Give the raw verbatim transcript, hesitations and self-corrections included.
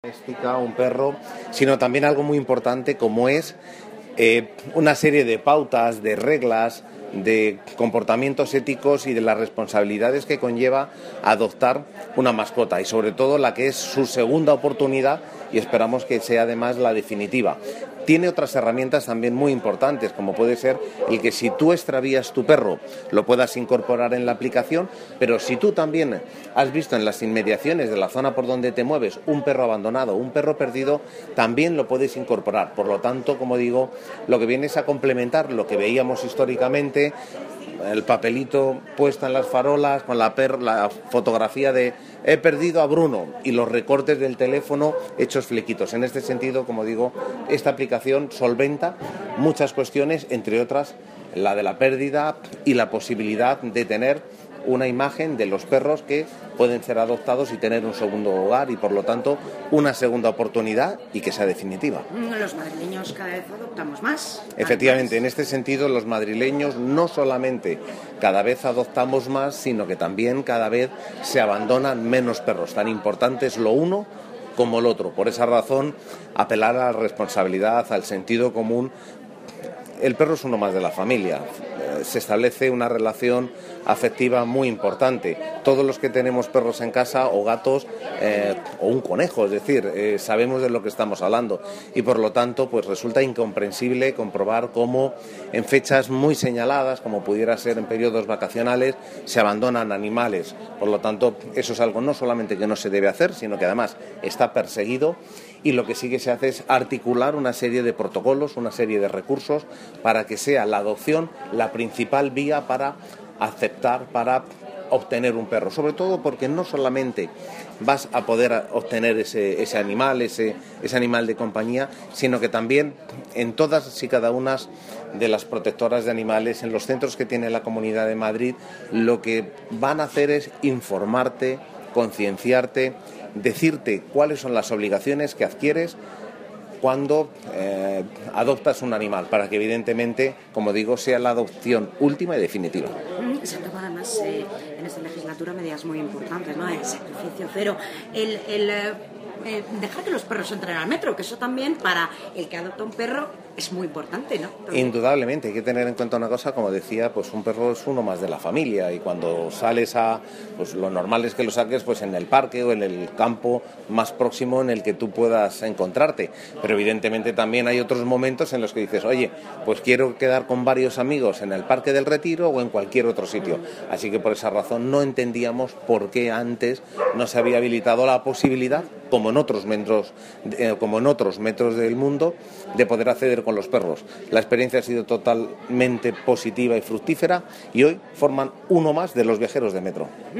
Doméstica, un perro, sino también algo muy importante como es eh, una serie de pautas, de reglas, de comportamientos éticos y de las responsabilidades que conlleva adoptar una mascota y sobre todo la que es su segunda oportunidad y esperamos que sea además la definitiva. Tiene otras herramientas también muy importantes, como puede ser el que si tú extravías tu perro lo puedas incorporar en la aplicación, pero si tú también has visto en las inmediaciones de la zona por donde te mueves un perro abandonado, un perro perdido, también lo puedes incorporar. Por lo tanto, como digo, lo que viene es a complementar lo que veíamos históricamente, el papelito puesto en las farolas con la, per- la fotografía de he perdido a Bruno y los recortes del teléfono hechos flequitos. En este sentido, como digo, esta aplicación solventa muchas cuestiones, entre otras la de la pérdida y la posibilidad de tener una imagen de los perros que pueden ser adoptados y tener un segundo hogar y por lo tanto una segunda oportunidad y que sea definitiva. Los madrileños cada vez adoptamos más. Efectivamente, en este sentido los madrileños no solamente cada vez adoptamos más, sino que también cada vez se abandonan menos perros. Tan importante es lo uno como el otro. Por esa razón, apelar a la responsabilidad, al sentido común. El perro es uno más de la familia, se establece una relación afectiva muy importante. Todos los que tenemos perros en casa o gatos eh, o un conejo, es decir, eh, sabemos de lo que estamos hablando y por lo tanto pues resulta incomprensible comprobar cómo en fechas muy señaladas, como pudiera ser en periodos vacacionales, se abandonan animales. Por lo tanto, eso es algo no solamente que no se debe hacer, sino que además está perseguido y lo que sí que se hace es articular una serie de protocolos, una serie de recursos para que sea la adopción la principal vía para aceptar, para obtener un perro. Sobre todo porque no solamente vas a poder obtener ese, ese animal, ese, ese animal de compañía, sino que también en todas y cada una de las protectoras de animales, en los centros que tiene la Comunidad de Madrid, lo que van a hacer es informarte, concienciarte, decirte cuáles son las obligaciones que adquieres cuando eh, adoptas un animal, para que evidentemente, como digo, sea la adopción última y definitiva. Se han tomado además eh, en esta legislatura medidas muy importantes, ¿no? El sacrificio cero, el, el eh, dejar que los perros entren al metro, que eso también para el que adopta un perro es muy importante, ¿no? También. Indudablemente, hay que tener en cuenta una cosa, como decía, pues un perro es uno más de la familia y cuando sales a, pues lo normal es que lo saques pues en el parque o en el campo más próximo en el que tú puedas encontrarte, pero evidentemente también hay otros momentos en los que dices, oye, pues quiero quedar con varios amigos en el Parque del Retiro o en cualquier otro sitio, así que por esa razón no entendíamos por qué antes no se había habilitado la posibilidad, como en otros metros, eh, como en otros metros del mundo, de poder acceder con los perros. La experiencia ha sido totalmente positiva y fructífera y hoy forman uno más de los viajeros de metro.